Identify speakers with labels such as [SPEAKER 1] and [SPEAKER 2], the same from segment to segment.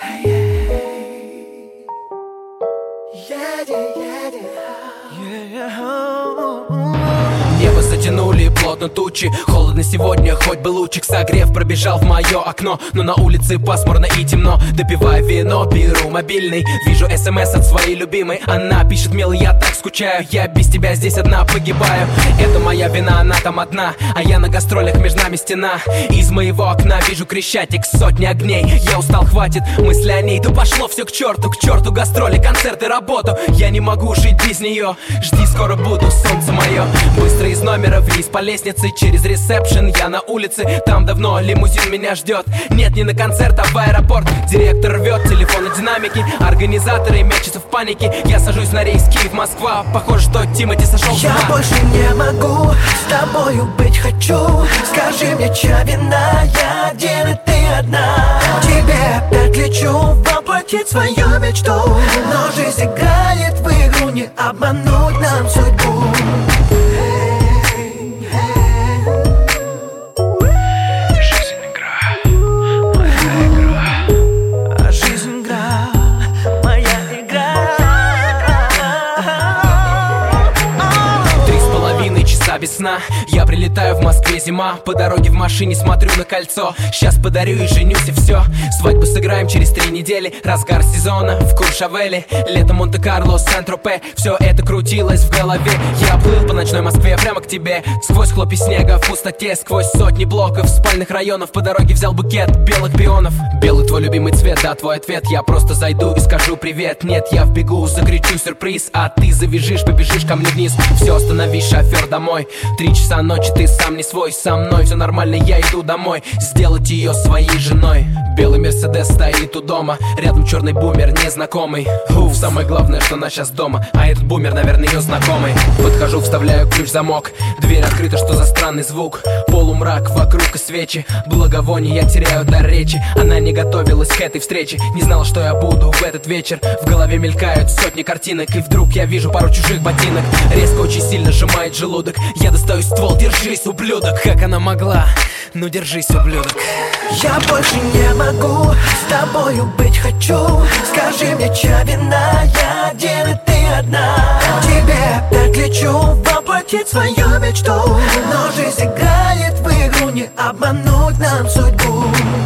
[SPEAKER 1] Небо затянули плотно тучи. Холодно сегодня, хоть бы лучик согрев пробежал в мое окно. Но на улице пасмурно и темно. Допиваю вино, беру мобильный. Вижу СМС от своей любимой. Она пишет: милый, я так скучаю. Я без тебя здесь одна погибаю. Это моя вина, она там одна, а я на гастролях, между нами стена. Из моего окна вижу Крещатик, сотни огней. Я устал, хватит мысли о ней. Да пошло все к черту гастроли, концерты, работу. Я не могу жить без нее. Жди, скоро буду, солнце мое. Быстро из номера вниз по лестнице, через ресепшн я на улице. Там давно лимузин меня ждет. Нет, не на концерт, а в аэропорт. Директор рвет телефон на динамике. Организаторы мечутся в панике. Я сажусь на рейс Киев-Москва. Похоже, что Тимати сошел с ума.
[SPEAKER 2] Я больше не могу с тобою быть, хочу. Скажи мне, чья вина? Я один и ты одна. Тебе опять лечу воплотить свою мечту. Но жизнь играет в игру, не обмануть нам судьбу.
[SPEAKER 1] Без сна, я прилетаю в Москве, зима. По дороге в машине смотрю на кольцо. Сейчас подарю и женюсь, и все. Свадьбу сыграем через 3 недели. Разгар сезона в Куршавеле. Лето Монте-Карло, Сент-Тропе. Все это крутилось в голове. Я плыл по ночной Москве прямо к тебе. Сквозь хлопья снега в пустоте. Сквозь сотни блоков спальных районов. По дороге взял букет белых пионов. Белый твой любимый цвет, да, твой ответ. Я просто зайду и скажу привет. Нет, я вбегу, закричу сюрприз. А ты завяжешь, побежишь ко мне вниз. Все, останови, шофер, домой. 3 часа ночи, ты сам не свой. Со мной все нормально, я иду домой. Сделать ее своей женой. Белый Мерседес стоит у дома. Рядом черный бумер, незнакомый. Самое главное, что она сейчас дома. А этот бумер, наверное, ее знакомый. Подхожу, вставляю ключ в замок. Дверь открыта, что за странный звук. Полумрак, вокруг и свечи. Благовоние, я теряю дар речи. Она не готовилась к этой встрече. Не знала, что я буду в этот вечер. В голове мелькают сотни картинок. И вдруг я вижу пару чужих ботинок. Резко, очень сильно сжимает желудок. Я достаю ствол, держись, ублюдок. Как она могла? Ну держись, ублюдок.
[SPEAKER 2] Я больше не могу с тобою быть, хочу. Скажи мне, чья вина? Я один и ты одна. Тебе опять лечу воплотить свою мечту. Но жизнь играет в игру, не обмануть нам судьбу.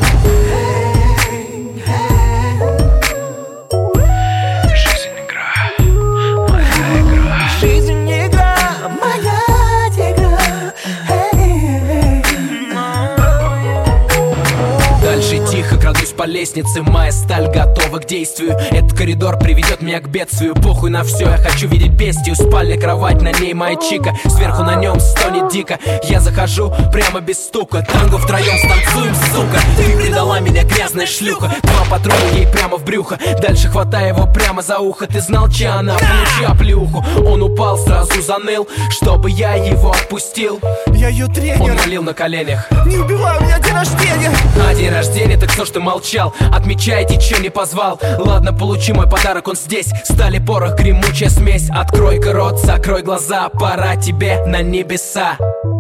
[SPEAKER 1] По лестнице, моя сталь готова к действию. Этот коридор приведет меня к бедствию. Похуй на все, я хочу видеть бестию. Спальня, кровать, на ней моя чика. Сверху на нем стонет дико. Я захожу прямо без стука. Танго втроем станцуем, сука. Ты предала меня, грязная шлюха. 2 патрона ей прямо в брюхо. Дальше хватая его прямо за ухо. Ты знал, чья она? Получи оплюху. Он упал, сразу заныл, чтобы я его отпустил.
[SPEAKER 3] Я ее тренер.
[SPEAKER 1] Он молил на коленях:
[SPEAKER 3] не убивай, у меня день рождения.
[SPEAKER 1] А день рождения, так что ж ты молчал? Отмечайте, чем не позвал. Ладно, получи мой подарок, он здесь. Стали, порох, гремучая смесь. Открой-ка рот, закрой глаза. Пора тебе на небеса.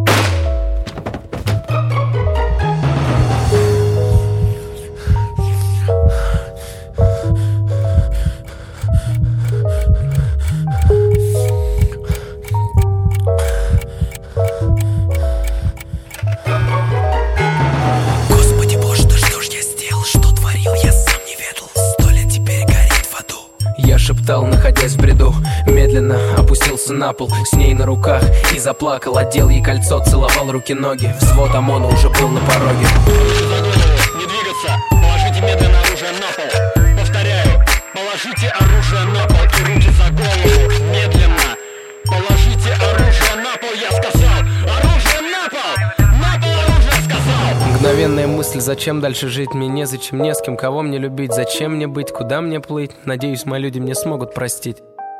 [SPEAKER 1] Шептал, находясь в бреду. Медленно опустился на пол, с ней на руках, и заплакал. Одел ей кольцо, целовал руки-ноги. Взвод ОМОНа уже был на пороге.
[SPEAKER 4] Не двигаться, положите медленно оружие на пол. Повторяю, положите оружие на пол и руки за голову. Медленно положите оружие на пол, я сказал. Оружие на пол! На пол оружие сказал!
[SPEAKER 1] Мгновенная мысль: зачем дальше жить? Мне незачем, не с кем, кого мне любить. Зачем мне быть, куда мне плыть? Надеюсь, мои люди мне смогут простить.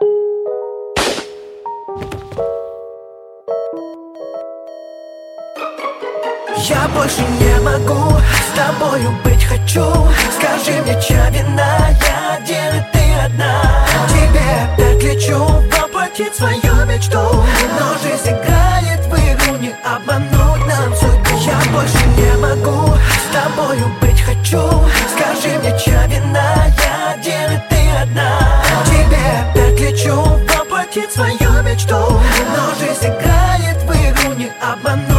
[SPEAKER 2] Я больше не могу с тобою быть, хочу. Скажи мне, чья вина? Я один и ты одна. Тебе опять лечу воплотить свою мечту. Но жизнь играет в игру, не обмануть нам судьбу. Я больше не могу с с тобою быть хочу. Скажи мне, чья вина, я один и ты одна. Тебе опять лечу воплотить свою мечту, но жизнь играет в игру, не обмануть.